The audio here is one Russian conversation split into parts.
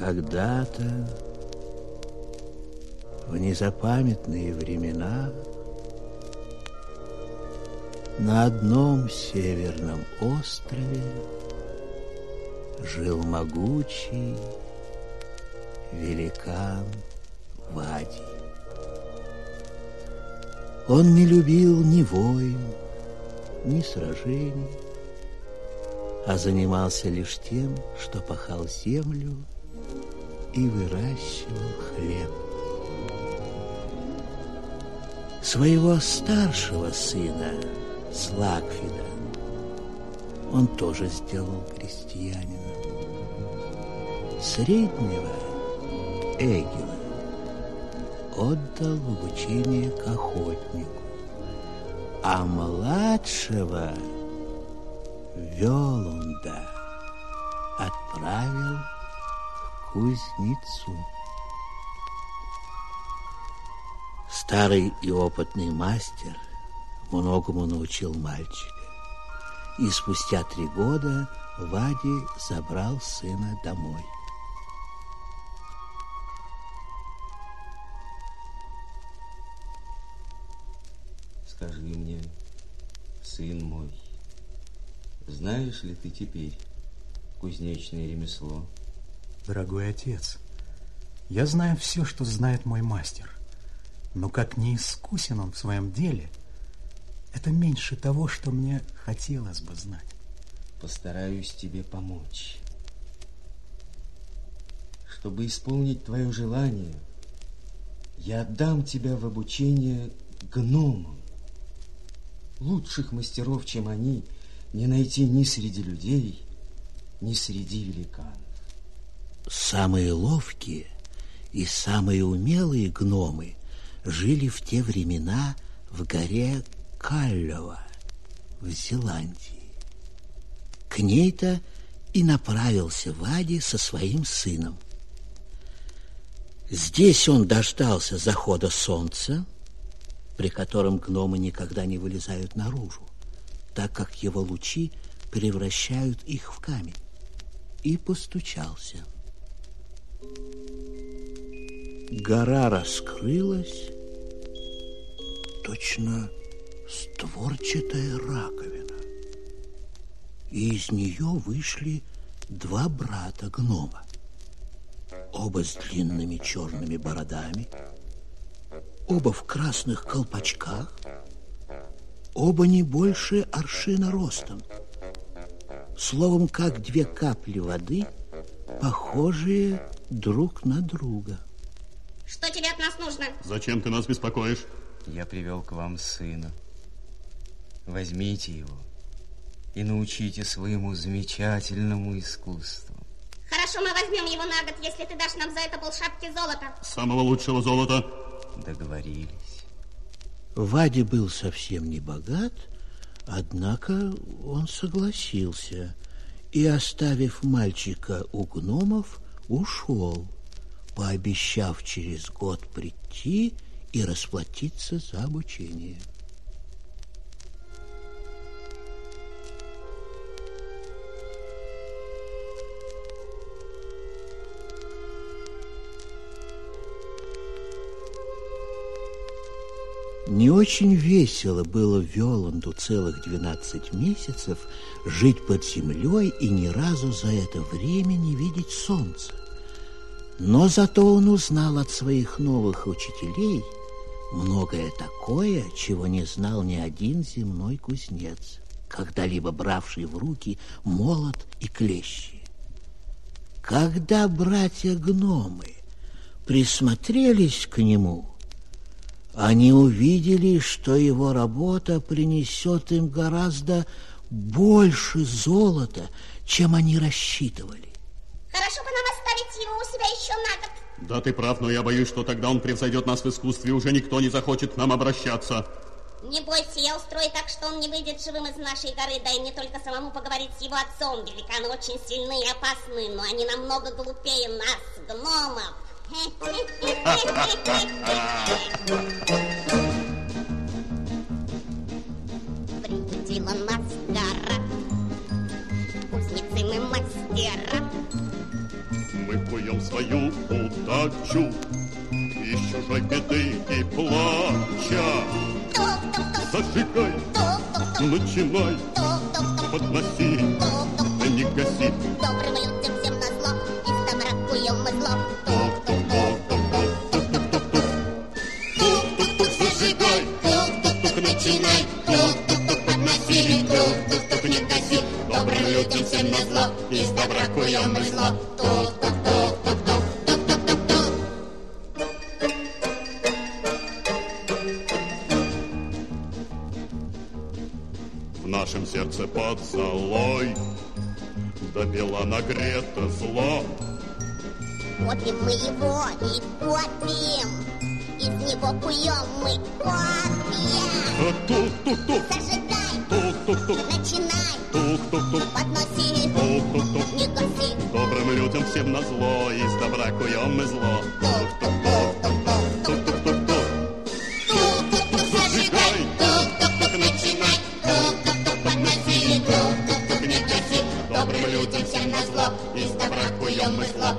Когда-то, в незапамятные времена, на одном северном острове жил могучий великан Вади. Он не любил ни войн, ни сражений, а занимался лишь тем, что пахал землю и выращивал хлеб. Своего старшего сына, Слакфида, он тоже сделал крестьянином. Среднего, Эгила, отдал в обучение к охотнику, а младшего, Велунда, отправил к кузнецу. Старый и опытный мастер многому научил мальчика, и спустя 3 года Вади забрал сына домой. Скажи мне, сын мой, знаешь ли ты теперь кузнечное ремесло? Дорогой отец, я знаю все, что знает мой мастер, но как не искусен он в своем деле, это меньше того, что мне хотелось бы знать. Постараюсь тебе помочь. Чтобы исполнить твое желание, я отдам тебя в обучение гномам. Лучших мастеров, чем они, не найти ни среди людей, ни среди великанов. Самые ловкие и самые умелые гномы жили в те времена в горе Каллова в Зеландии. К ней-то и направился Вади со своим сыном. Здесь он дождался захода солнца, при котором гномы никогда не вылезают наружу, так как его лучи превращают их в камень, и постучался. Гора раскрылась, точно створчатая раковина, и из нее вышли 2 брата гнома, оба с длинными черными бородами, оба в красных колпачках, оба не больше аршина ростом, словом, как 2 капли воды, похожие друг на друга. Что тебе от нас нужно? Зачем ты нас беспокоишь? Я привел к вам сына. Возьмите его и научите своему замечательному искусству. Хорошо, мы возьмем его на год, если ты дашь нам за это полшапки золота. Самого лучшего золота. Договорились. Вади был совсем не богат, однако он согласился и, оставив мальчика у гномов, ушел, пообещав через год прийти и расплатиться за обучение. Не очень весело было Велунду целых 12 месяцев жить под землей и ни разу за это время не видеть солнца. Но зато он узнал от своих новых учителей многое такое, чего не знал ни один земной кузнец, когда-либо бравший в руки молот и клещи. Когда братья-гномы присмотрелись к нему, они увидели, что его работа принесет им гораздо больше золота, чем они рассчитывали. Хорошо бы нам оставить его у себя еще на год. Да, ты прав, но я боюсь, что тогда он превзойдет нас в искусстве, и уже никто не захочет к нам обращаться. Не бойся, я устрою так, что он не выйдет живым из нашей горы. Дай мне только самому поговорить с его отцом. Великаны очень сильны и опасны, но они намного глупее нас, гномов. Приютила нас гора, кузнецы мы мастера. Мы куем ждем свою удачу, из чужой беды и плача. Зажигай, начинай, подноси, да не гаси. Добрым людям всем назло, из добра куем мы зло. Зажигай, начинай, подноси, не гаси. Добрым людям всем назло, из добра куем мы зло. В нашем сердце под золой допела нагрето зло. Попьем мы его и попьем, из него куем мы кофе. Тук-тук-тук, Зажигай, тук-тук-тук, начинай, тук-тук-тук, подноси, тук-тук-тук. не гаси. Добрым людям всем назло, из добра куем мы зло. Тук-тук-тук, тук-тук-тук. Зажигай, начинай, подноси, не гаси. Добрым людям всем назло, из добра куем мы зло.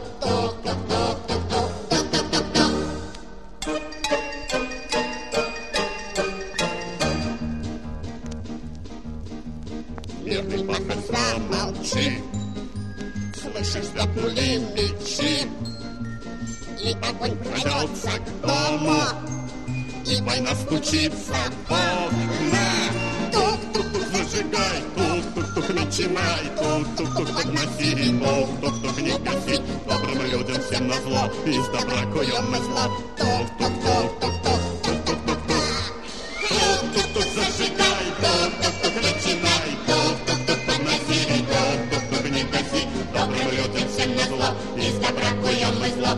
Мирный пахарь, замолчи, слышишь, звякнули мечи, И огонь крадется к дому, и война стучится в окна. Тук-тук-тук, зажигай, тук-тук-тук, начинай, тук-тук-тук, подноси, тук-тук-тук, не гаси. Добрым людям всем назло, из добра куем мы зло. Тук-тук-тук, тук-тук-тук, тук-тук-тук, зажигай, тук-тук-тук, начинай, тук-тук-тук, подноси, тук-тук-тук, не гаси. Добрым людям всем назло, из добра куем мы зло.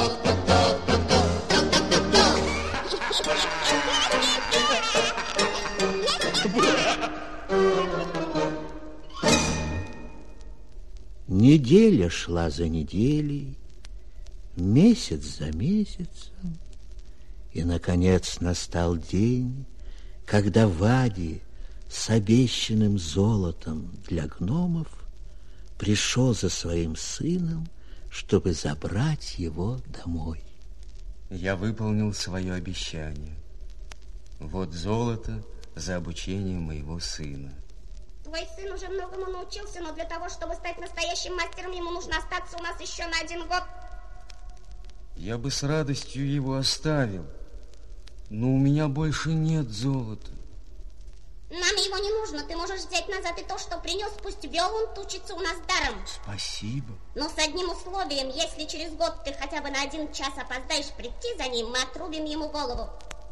Неделя шла за неделей, месяц за месяцем, и, наконец, настал день, когда Вади с обещанным золотом для гномов пришел за своим сыном, чтобы забрать его домой. Я выполнил свое обещание. Вот золото за обучение моего сына. Твой сын уже многому научился, но для того, чтобы стать настоящим мастером, ему нужно остаться у нас еще на 1 год. Я бы с радостью его оставил, но у меня больше нет золота. Нам его не нужно. Ты можешь взять назад и то, что принес. Пусть Вёланд учится у нас даром. Спасибо. Но с одним условием. Если через год ты хотя бы на 1 час опоздаешь прийти за ним, мы отрубим ему голову.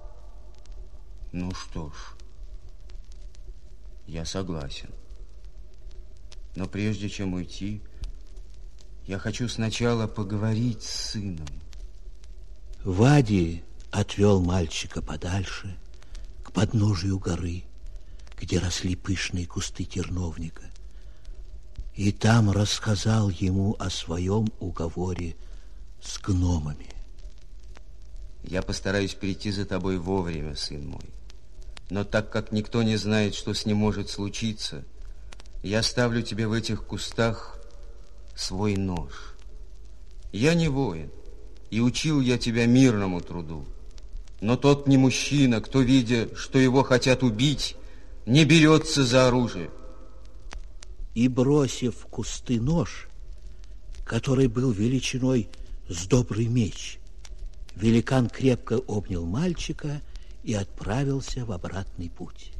Ну что ж, я согласен. Но прежде чем уйти, я хочу сначала поговорить с сыном. Вади отвел мальчика подальше, к подножию горы, где росли пышные кусты терновника, и там рассказал ему о своем уговоре с гномами. Я постараюсь прийти за тобой вовремя, сын мой. Но так как никто не знает, что с ним может случиться, я оставлю тебе в этих кустах свой нож. Я не воин, и учил я тебя мирному труду. Но тот не мужчина, кто, видя, что его хотят убить, не берется за оружие. И, бросив в кусты нож, который был величиной с добрый меч, великан крепко обнял мальчика и отправился в обратный путь.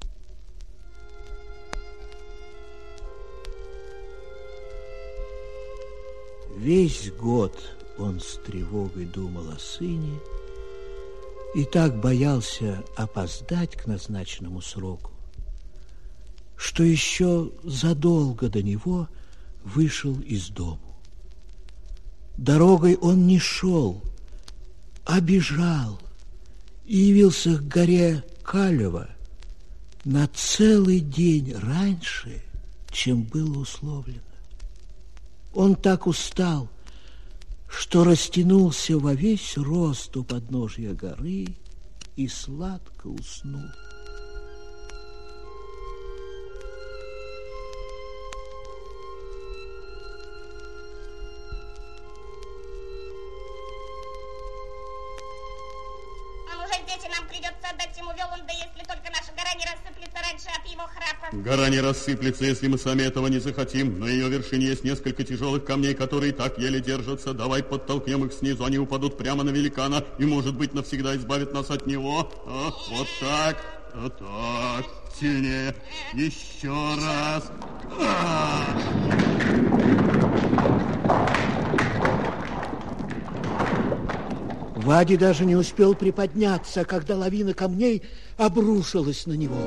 Весь год он с тревогой думал о сыне и так боялся опоздать к назначенному сроку, что еще задолго до него вышел из дому. Дорогой он не шел, а бежал и явился к горе Калева на целый день раньше, чем было условлено. Он так устал, что растянулся во весь рост у подножия горы и сладко уснул. же от его храпа. Гора не рассыплется, если мы сами этого не захотим. На ее вершине есть несколько тяжелых камней, которые так еле держатся. Давай подтолкнем их снизу, они упадут прямо на великана и, может быть, навсегда избавят нас от него. Вот так, вот так. Сильнее. Еще раз. Вади даже не успел приподняться, когда лавина камней обрушилась на него.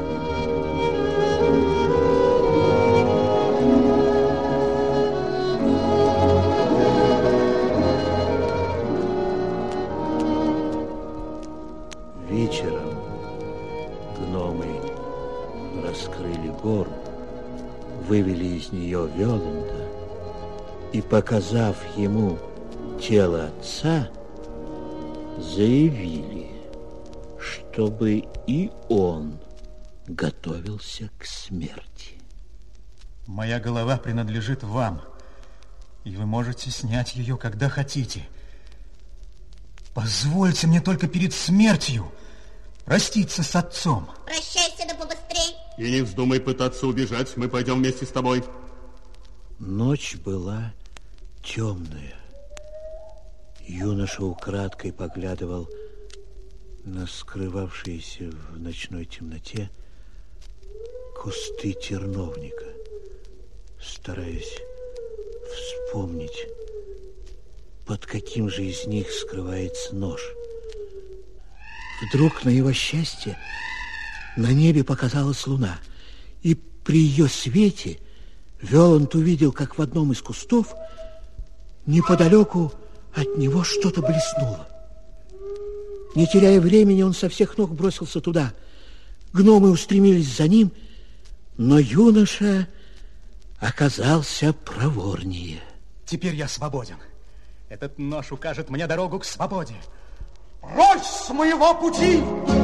Вечером гномы раскрыли гору, вывели из нее Веланда и, показав ему тело отца, заявили, чтобы и он готовился к смерти. Моя голова принадлежит вам, и вы можете снять ее, когда хотите. Позвольте мне только перед смертью проститься с отцом. Прощайся, да побыстрей. И не вздумай пытаться убежать, мы пойдем вместе с тобой. Ночь была темная. Юноша украдкой поглядывал на скрывавшиеся в ночной темноте кусты терновника, стараясь вспомнить, под каким же из них скрывается нож. Вдруг, на его счастье, на небе показалась луна, и при ее свете Веланд увидел, как в одном из кустов неподалеку от него что-то блеснуло. Не теряя времени, он со всех ног бросился туда. Гномы устремились за ним, но юноша оказался проворнее. Теперь я свободен. Этот нож укажет мне дорогу к свободе. Прочь с моего пути!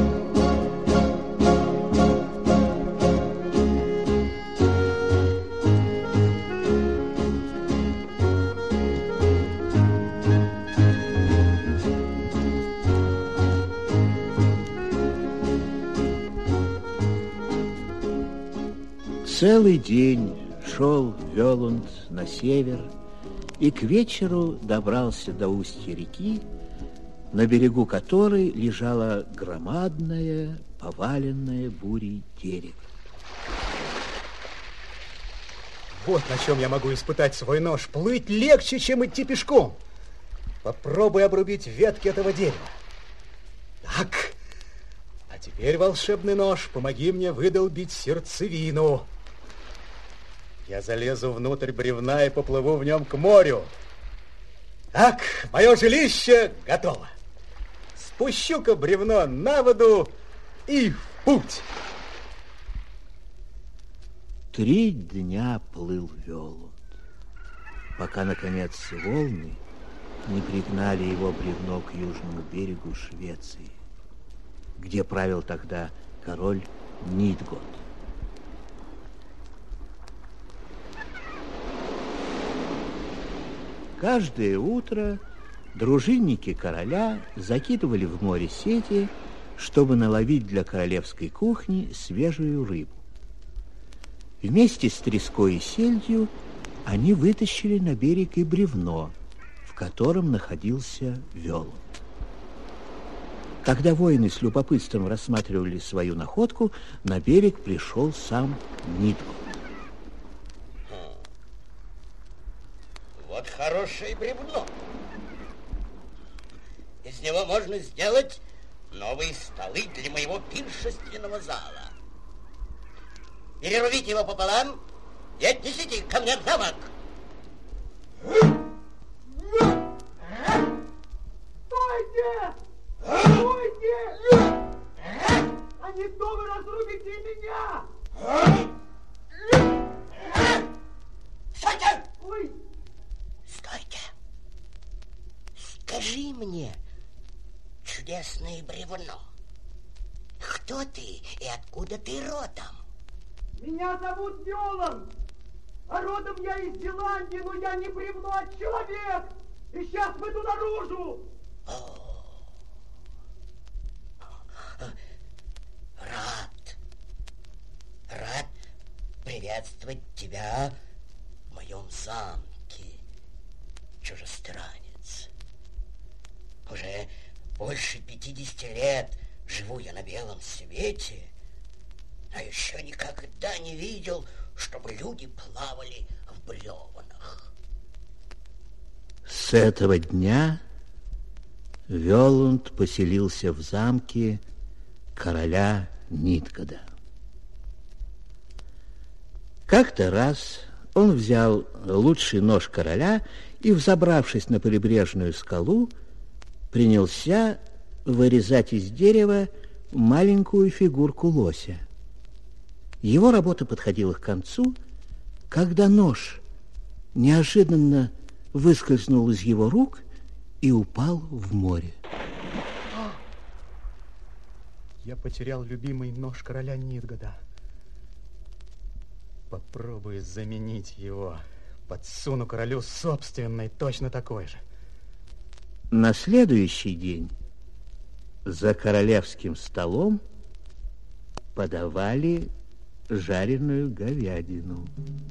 Целый день шел Веланд на север и к вечеру добрался до устья реки, на берегу которой лежало громадное, поваленное бурей дерево. Вот на чем я могу испытать свой нож. Плыть легче, чем идти пешком. Попробуй обрубить ветки этого дерева. Так. А теперь, волшебный нож, помоги мне выдолбить сердцевину. Я залезу внутрь бревна и поплыву в нем к морю. Так, мое жилище готово. Спущу-ка бревно на воду и в путь. 3 дня плыл Веланд, пока, наконец, волны не пригнали его бревно к южному берегу Швеции, где правил тогда король Нидгод. Каждое утро дружинники короля закидывали в море сети, чтобы наловить для королевской кухни свежую рыбу. Вместе с треской и сельдью они вытащили на берег и бревно, в котором находился Веланд. Когда воины с любопытством рассматривали свою находку, на берег пришел сам Нидгод. Вот хорошее бревно. Из него можно сделать новые столы для моего пиршественного зала. Перерубите его пополам и отнесите ко мне в замок. Стойте! Стойте! А не то вы разрубите меня! Стойте! Ой! Стойте! Скажи мне, чудесное бревно, кто ты и откуда ты родом? Меня зовут Веланд, а родом я из Зеландии, но я не бревно, а человек. И сейчас выйду наружу. приветствовать тебя в моем замке, чужестранец. Уже больше 50 лет живу я на белом свете, а еще никогда не видел, чтобы люди плавали в бревнах. С этого дня Воланд поселился в замке короля Нидгода. Как-то раз он взял лучший нож короля и, взобравшись на прибрежную скалу, принялся вырезать из дерева маленькую фигурку лося. Его работа подходила к концу, когда нож неожиданно выскользнул из его рук и упал в море. Я потерял любимый нож короля Нидгода. Попробую заменить его. Подсуну королю собственный, точно такой же. На следующий день за королевским столом подавали жареную говядину.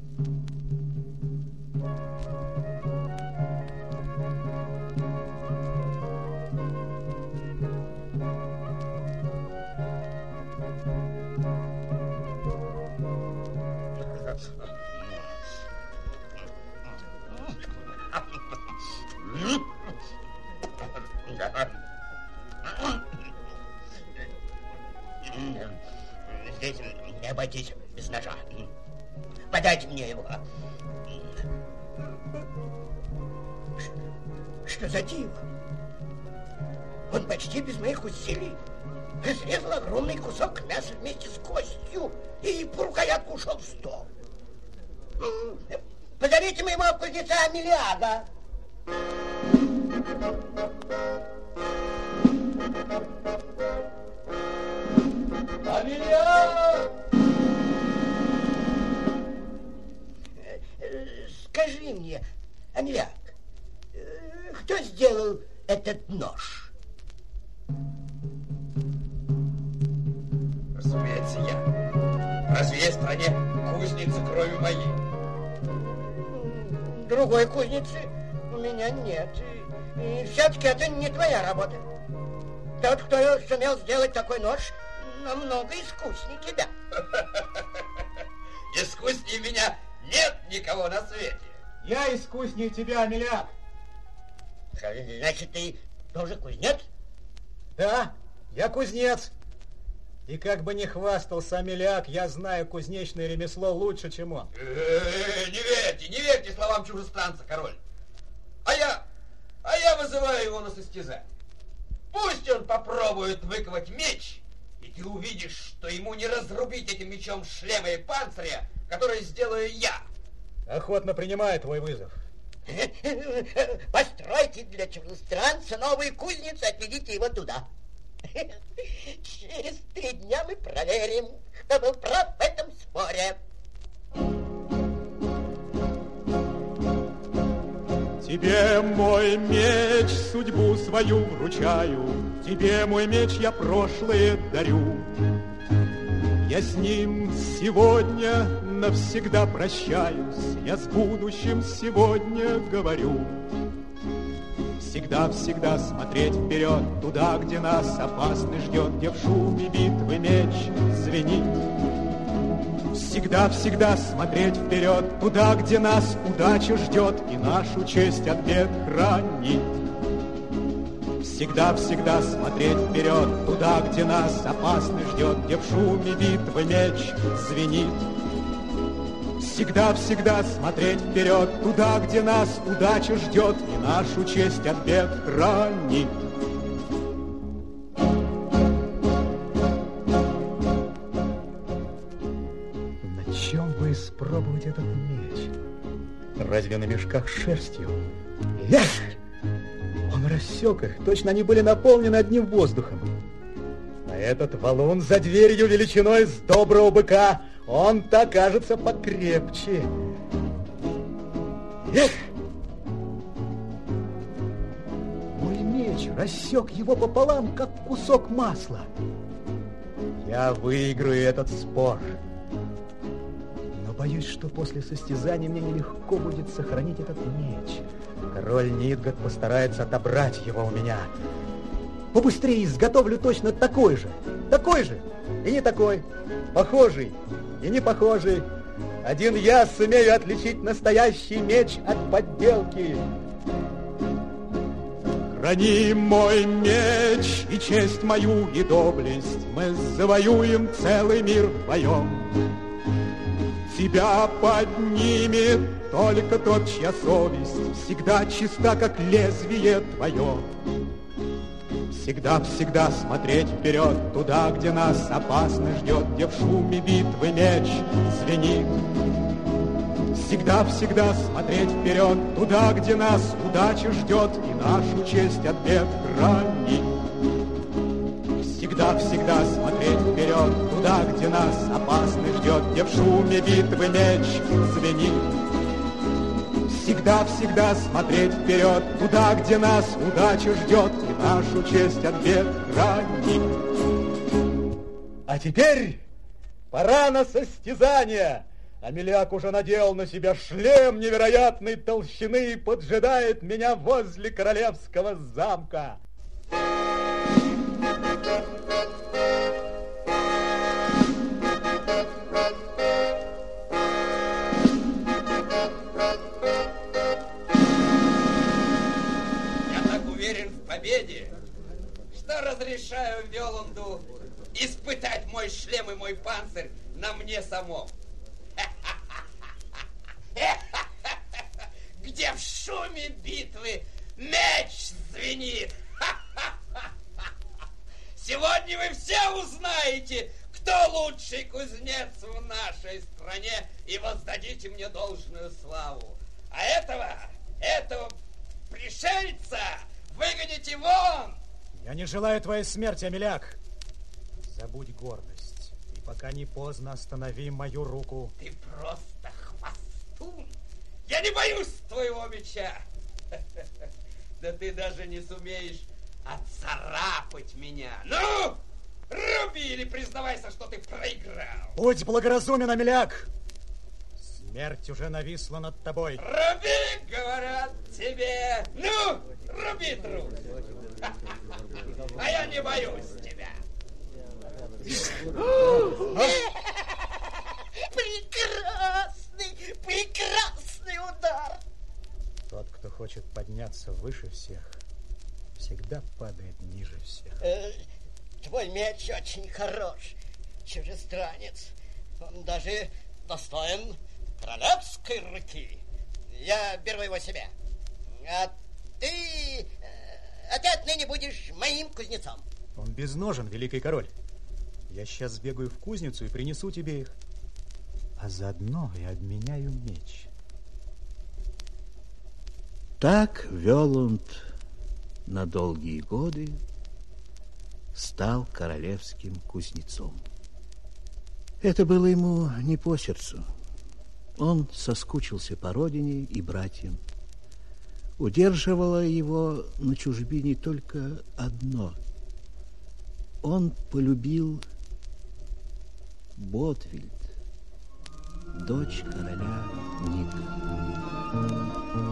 Здесь не обойтись без ножа. Подайте мне его. Что за диво? Он почти без моих усилий разрезал огромный кусок мяса вместе с костью и по рукоятку ушел в стол. Позовите моего кузнеца Амелиада. Амелиад! Скажи мне, Амелиад, кто сделал этот нож? Разумеется, я. Разве есть в стране кузницы, кроме моей? Другой кузницы у меня нет. И все-таки это не твоя работа. Тот, кто сумел сделать такой нож, намного искуснее тебя. Искуснее меня нет никого на свете. Я искуснее тебя, Амелиад. Значит, ты тоже кузнец? Да, я кузнец. И как бы ни хвастался Амелиад, я знаю кузнечное ремесло лучше, чем он. Не верьте словам чужестранца, король. А я вызываю его на состязание. Пусть он попробует выковать меч, и ты увидишь, что ему не разрубить этим мечом шлема и панциря, который сделаю я. Охотно принимаю твой вызов. Постройте для чужестранца новую кузницу, отведите его туда. Через 3 дня мы проверим, кто был прав в этом споре. Тебе мой меч судьбу свою вручаю, тебе мой меч я прошлое дарю. Я с ним сегодня навсегда прощаюсь, я с будущим сегодня говорю. Всегда-всегда смотреть вперед, туда, где нас опасный ждет, где в шуме битвы меч звенит. Всегда-всегда смотреть вперед, туда, где нас удача ждет и нашу честь от бед хранит. Всегда-всегда смотреть вперед, туда, где нас опасный ждет, где в шуме битвы меч звенит. Всегда-всегда смотреть вперед, туда, где нас удача ждет и нашу честь от бед хранит. На чем бы испробовать этот меч? Разве на мешках с шерстью? Эх! Он рассек их, точно они были наполнены одним воздухом. А этот валун за дверью величиной с доброго быка, он-то кажется покрепче. Эх! Мой меч рассек его пополам, как кусок масла. Я выиграю этот спор. Но боюсь, что после состязания мне нелегко будет сохранить этот меч. Король Нидгат постарается отобрать его у меня. Побыстрее изготовлю точно такой же и не такой, похожий и не похожий. Один я сумею отличить настоящий меч от подделки. Храни мой меч и честь мою, и доблесть. Мы завоюем целый мир вдвоем. Тебя поднимет только тот, чья совесть всегда чиста, как лезвие твое. Всегда смотреть вперед, туда, где нас опасно ждет, где в шуме битвы меч звенит. Всегда смотреть вперед, туда, где нас удача ждет и нашу честь от бед хранит. Всегда смотреть вперед, туда, где нас опасно ждет, где в шуме битвы меч звенит. Всегда смотреть вперед, туда, где нас удача ждет и нашу честь от бед хранит. А теперь пора на состязание. Амельяк уже надел на себя шлем невероятной толщины и поджидает меня возле королевского замка. Что разрешаю Вёланду испытать мой шлем и мой панцирь на мне самом. Где в шуме битвы меч звенит. Сегодня вы все узнаете, кто лучший кузнец в нашей стране, и воздадите мне должную славу. А этого пришельца выгоните вон! Я не желаю твоей смерти, Амельяк. Забудь гордость. И пока не поздно, останови мою руку. Ты просто хвостун. Я не боюсь твоего меча. Да ты даже не сумеешь отцарапать меня. Ну, руби или признавайся, что ты проиграл. Будь благоразумен, Амельяк. Смерть уже нависла над тобой. Руби, говорят тебе. Ну, руби, друг. А я не боюсь тебя. Прекрасный удар. Тот, кто хочет подняться выше всех, всегда падает ниже всех. Твой меч очень хорош, чужестранец. Он даже достоин королевской руки. Я беру его себе. А ты отныне будешь моим кузнецом. Он безножен, великий король. Я сейчас сбегаю в кузницу и принесу тебе их. А заодно и обменяю меч. Так Вёланд на долгие годы стал королевским кузнецом. Это было ему не по сердцу. Он соскучился по родине и братьям. Удерживало его на чужбине только одно. Он полюбил Ботвильд, дочь короля Нидгата.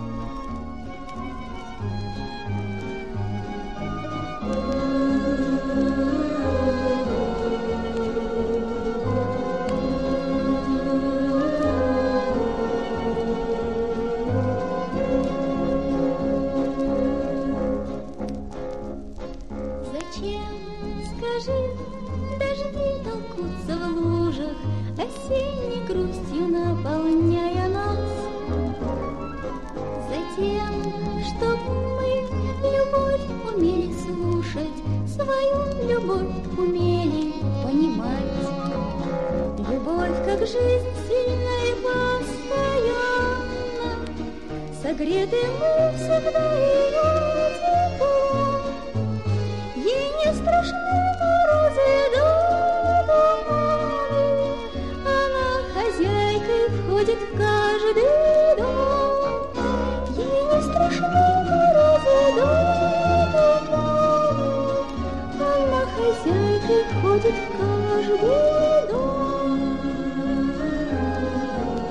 Осенней грустью наполняя нас. Затем, чтоб мы любовь умели слушать, свою любовь умели понимать. Любовь, как жизнь, сильна и постоянна, согреты мы всегда ее теплом. Ей не страшны морозы до туманы, она хозяйкой входит в каждый дом. Ей не страшны морозы до туманы, она хозяйкой входит в каждый дом.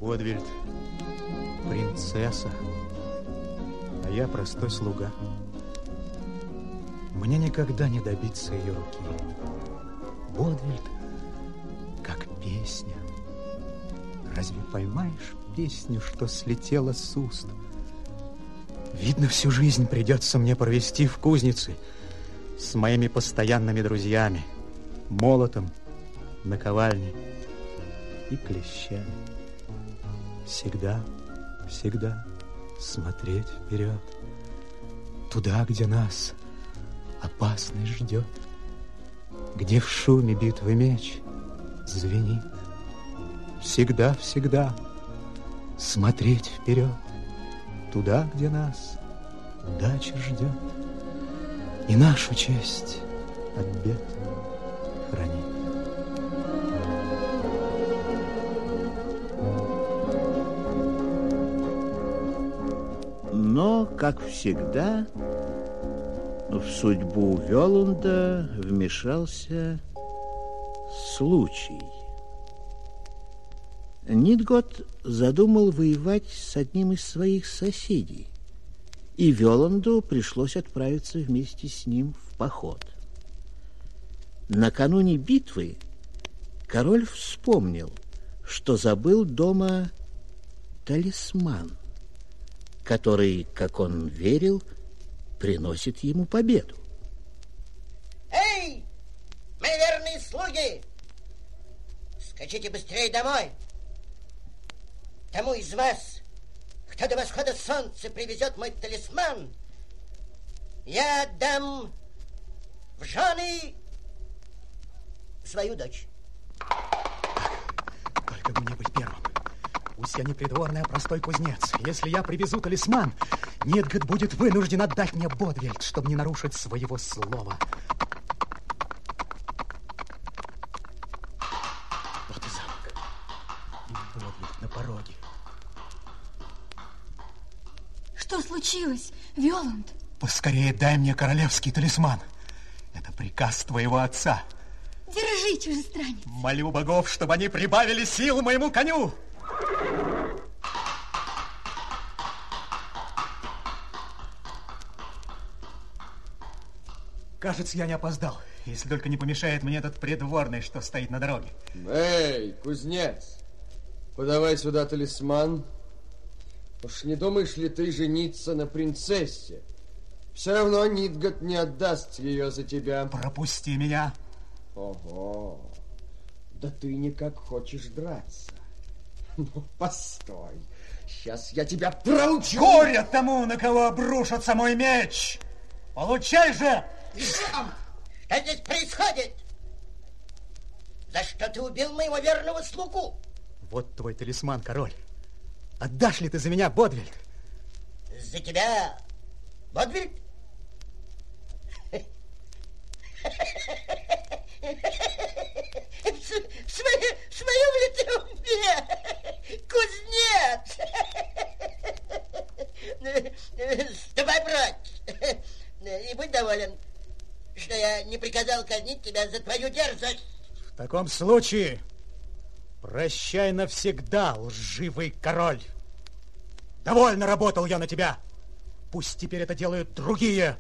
Бодвильд принцесса, а я простой слуга. Мне никогда не добиться ее руки. Бодвильд как песня. Разве поймаешь песню, что слетела с уст? Видно, всю жизнь придется мне провести в кузнице с моими постоянными друзьями, молотом, наковальней и клещами. Всегда, всегда смотреть вперед, туда, где нас опасность ждет, где в шуме битвы меч звенит. Всегда, всегда смотреть вперед, туда, где нас удача ждет, и нашу честь от бед хранит. Но, как всегда, в судьбу Воланда вмешался случай. Нидгот задумал воевать с одним из своих соседей, и Воланду пришлось отправиться вместе с ним в поход. Накануне битвы король вспомнил, что забыл дома талисман, который, как он верил, приносит ему победу. Эй, мои верные слуги! Скачите быстрее домой! Тому из вас, кто до восхода солнца привезет мой талисман, я отдам в жены свою дочь. Только бы мне быть первым. Пусть я не придворный, а простой кузнец. Если я привезу талисман, Нидгот будет вынужден отдать мне Бодвильд, чтобы не нарушить своего слова. Вот и замок. И Бодвильд на пороге. Что случилось, Воланд? Поскорее дай мне королевский талисман. Это приказ твоего отца. Держи, чужестранец. Молю богов, чтобы они прибавили сил моему коню. Кажется, я не опоздал, если только не помешает мне этот придворный, что стоит на дороге. Эй, кузнец, подавай сюда талисман. Уж не думаешь ли ты жениться на принцессе? Все равно Нидгот не отдаст ее за тебя. Пропусти меня. Ого, да ты никак хочешь драться. Ну, постой, сейчас я тебя проучу. Горе тому, на кого обрушится мой меч. Получай же! Что здесь происходит? За что ты убил моего верного слугу? Вот твой талисман, король. Отдашь ли ты за меня Бодвильд? За тебя Бодвильд? В своем ли ты уме, кузнец? Ступай прочь и будь доволен, что я не приказал казнить тебя за твою дерзость. В таком случае прощай навсегда, лживый король. Довольно работал я на тебя. Пусть теперь это делают другие.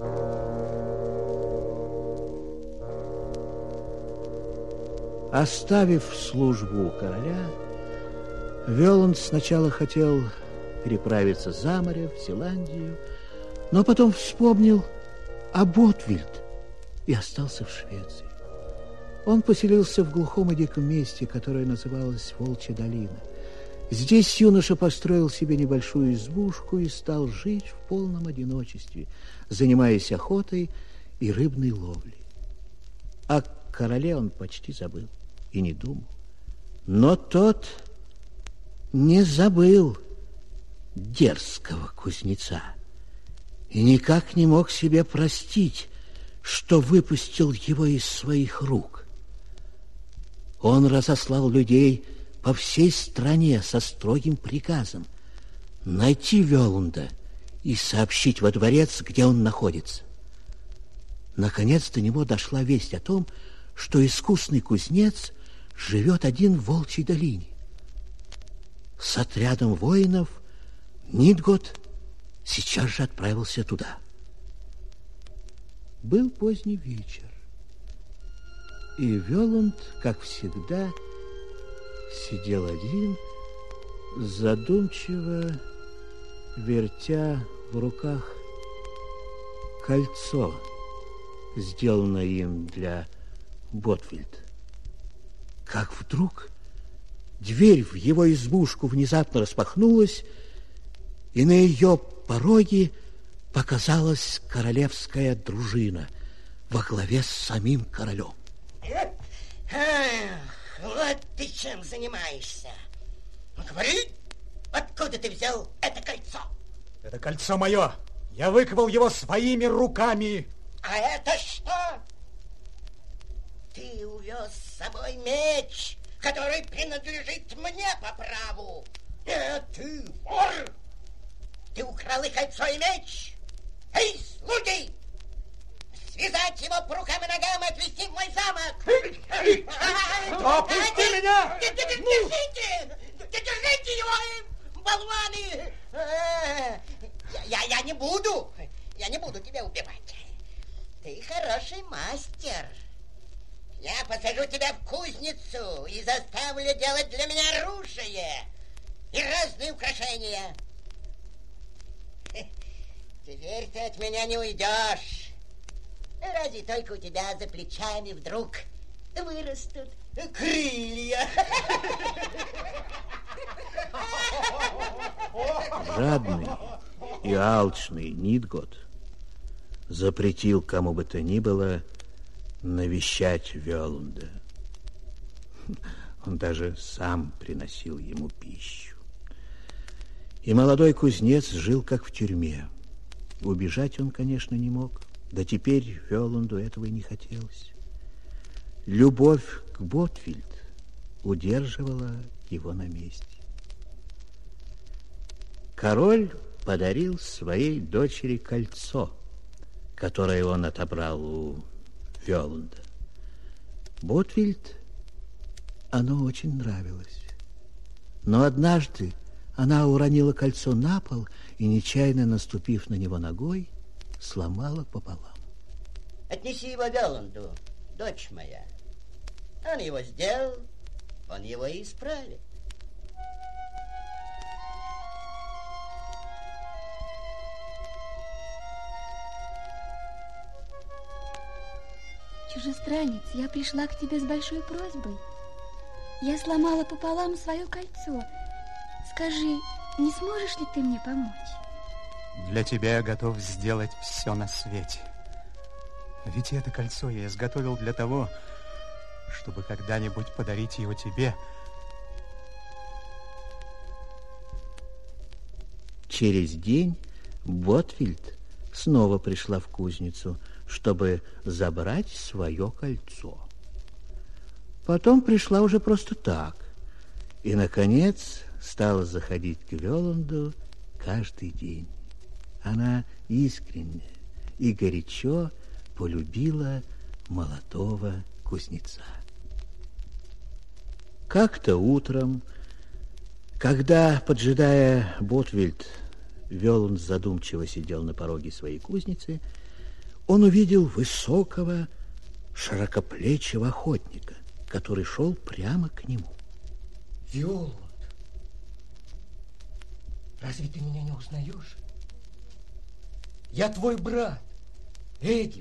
Оставив службу у короля, Воланд сначала хотел переправиться за море в Зеландию, но потом вспомнил о Бодвильд и остался в Швеции. Он поселился в глухом и диком месте, которое называлось Волчья долина. Здесь юноша построил себе небольшую избушку и стал жить в полном одиночестве, занимаясь охотой и рыбной ловлей. О короле он почти забыл и не думал. Но тот не забыл дерзкого кузнеца и никак не мог себе простить, что выпустил его из своих рук. Он разослал людей по всей стране со строгим приказом найти Воланда и сообщить во дворец, где он находится. Наконец до него дошла весть о том, что искусный кузнец живет один в Волчьей долине. с отрядом воинов Нидгот сейчас же отправился туда. Был поздний вечер, и Воланд, как всегда, сидел один, задумчиво вертя в руках кольцо, сделанное им для Ботвильд. Как вдруг дверь в его избушку внезапно распахнулась, и на ее пороге показалась королевская дружина во главе с самим королем. Вот ты чем занимаешься. Говори, откуда ты взял это кольцо? Это кольцо мое. Я выковал его своими руками. А это что? Ты увез с собой меч, который принадлежит мне по праву. Ты вор! Ты украл и кольцо, и меч. Эй, слуги! Связать его по рукам и ногам и отвезти в мой замок. Опусти меня! Держите его, болваны! Я не буду тебя убивать. Ты хороший мастер. Я посажу тебя в кузницу и заставлю делать для меня оружие и разные украшения. Теперь ты от меня не уйдешь. Разве только у тебя за плечами вдруг вырастут крылья. Жадный и алчный Нидгот запретил кому бы то ни было навещать Воланда. Он даже сам приносил ему пищу. И молодой кузнец жил как в тюрьме. Убежать он, конечно, не мог, да теперь Воланду этого и не хотелось. Любовь к Ботвильд удерживала его на месте. Король подарил своей дочери кольцо, которое он отобрал у Воланда. Ботвильд оно очень нравилось. Но однажды она уронила кольцо на пол и, нечаянно наступив на него ногой, сломала пополам. Отнеси его Воланду, дочь моя. Он его сделал, он его и исправит. Чужестранец, я пришла к тебе с большой просьбой. Я сломала пополам свое кольцо. Скажи, не сможешь ли ты мне помочь? Для тебя я готов сделать все на свете. Ведь это кольцо я изготовил для того, чтобы когда-нибудь подарить его тебе. Через день Ботвильд снова пришла в кузницу, чтобы забрать свое кольцо. Потом пришла уже просто так. И, наконец, стала заходить к Воланду каждый день. Она искренне и горячо полюбила молодого кузнеца. Как-то утром, когда, поджидая Ботвильд, Воланд задумчиво сидел на пороге своей кузницы, он увидел высокого, широкоплечего охотника, который шел прямо к нему. Воланд, разве ты меня не узнаешь? Я твой брат, Эгил.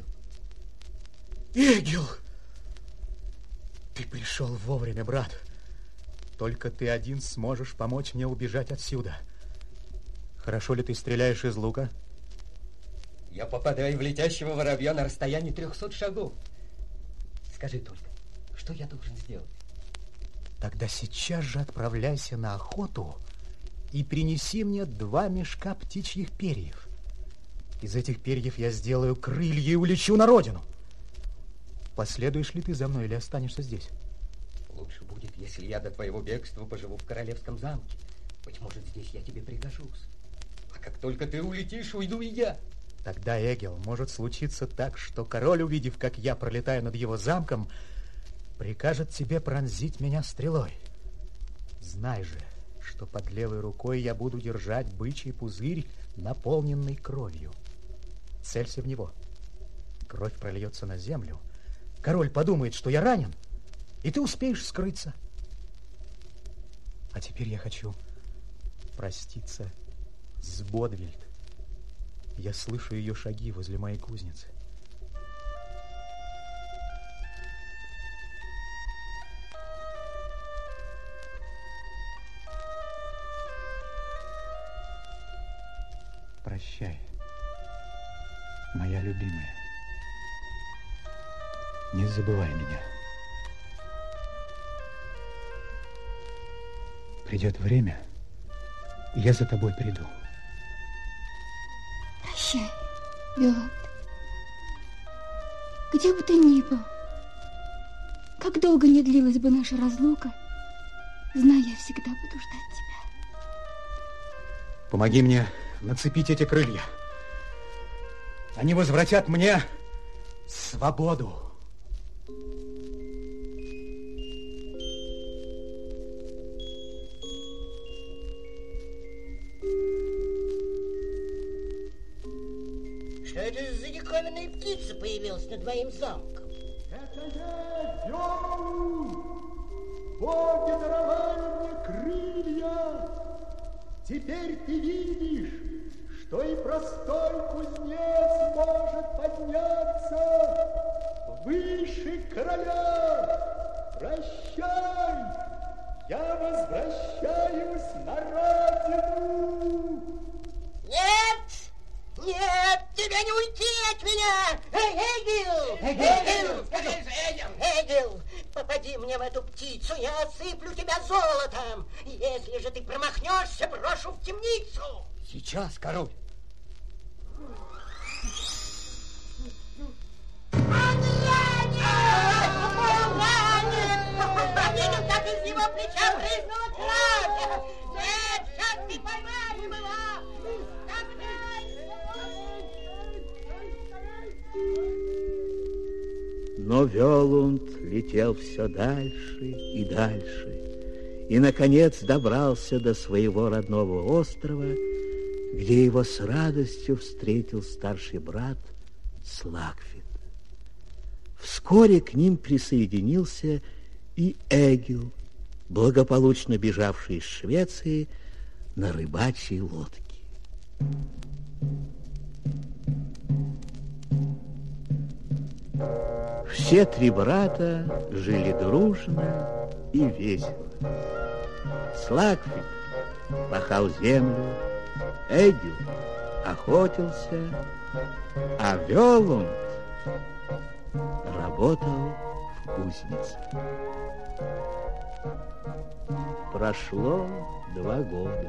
Эгил! Ты пришел вовремя, брат. Только ты один сможешь помочь мне убежать отсюда. Хорошо ли ты стреляешь из лука? Я попадаю в летящего воробья на расстоянии 300 шагов. Скажи только, что я должен сделать? Тогда сейчас же отправляйся на охоту и принеси мне 2 мешка птичьих перьев. Из этих перьев я сделаю крылья и улечу на родину. Последуешь ли ты за мной или останешься здесь? Лучше будет, если я до твоего бегства поживу в королевском замке. Быть может, здесь я тебе пригожусь. А как только ты улетишь, уйду и я. Тогда, Эгил, может случиться так, что король, увидев, как я пролетаю над его замком, прикажет тебе пронзить меня стрелой. Знай же, что под левой рукой я буду держать бычий пузырь, наполненный кровью. Целься в него. Кровь прольется на землю. Король подумает, что я ранен, и ты успеешь скрыться. А теперь я хочу проститься с Бодвильд. Я слышу ее шаги возле моей кузницы. Прощай, моя любимая. Не забывай меня. Придет время, и я за тобой приду. Прощай, Виоланд. Где бы ты ни был, как долго не длилась бы наша разлука, знай, я всегда буду ждать тебя. Помоги мне нацепить эти крылья. Они возвратят мне свободу. Что это за диковинная птица появилась над моим замком? Это я, Виоланд! Боги даровали мне крылья! Теперь ты видишь, что и простой кузнец может подняться выше короля. Прощай, я возвращаюсь на родину. Нет, нет, тебе не уйти от меня. Эгил, скажи же, Эгил, попади мне в эту птицу, я осыплю тебя золотом. Если же ты промахнешься, брошу в темницу. Сейчас, король. Видел, как из его плеча брызнула кровь. Нет, сейчас ты поймаем его. Но Виоланд летел все дальше и дальше, и, наконец, добрался до своего родного острова, где его с радостью встретил старший брат Слакфит. Вскоре к ним присоединился и Эгил, благополучно бежавший из Швеции на рыбачьей лодке. Все три брата жили дружно и весело. Слакфит пахал землю, Эгил охотился, а Виоланд работал в кузнице. Прошло 2 года.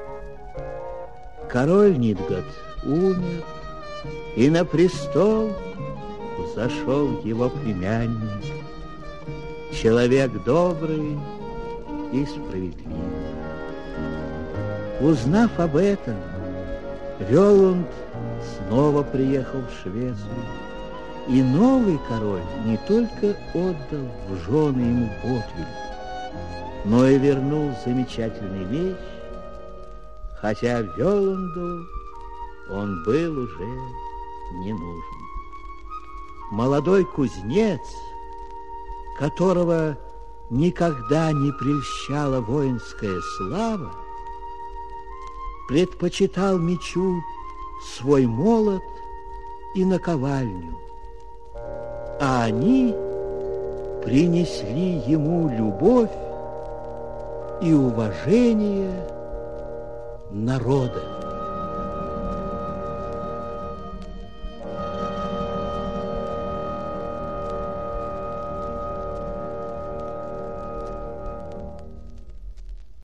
Король Нидгат умер, и на престол зашел его племянник, человек добрый и справедливый. Узнав об этом, Виоланд снова приехал в Швецию, и новый король не только отдал в жены ему Бодвильд, но и вернул замечательный меч, хотя Виоланду он был уже не нужен. Молодой кузнец, которого никогда не прельщала воинская слава, предпочитал мечу свой молот и наковальню, а они принесли ему любовь и уважение народа.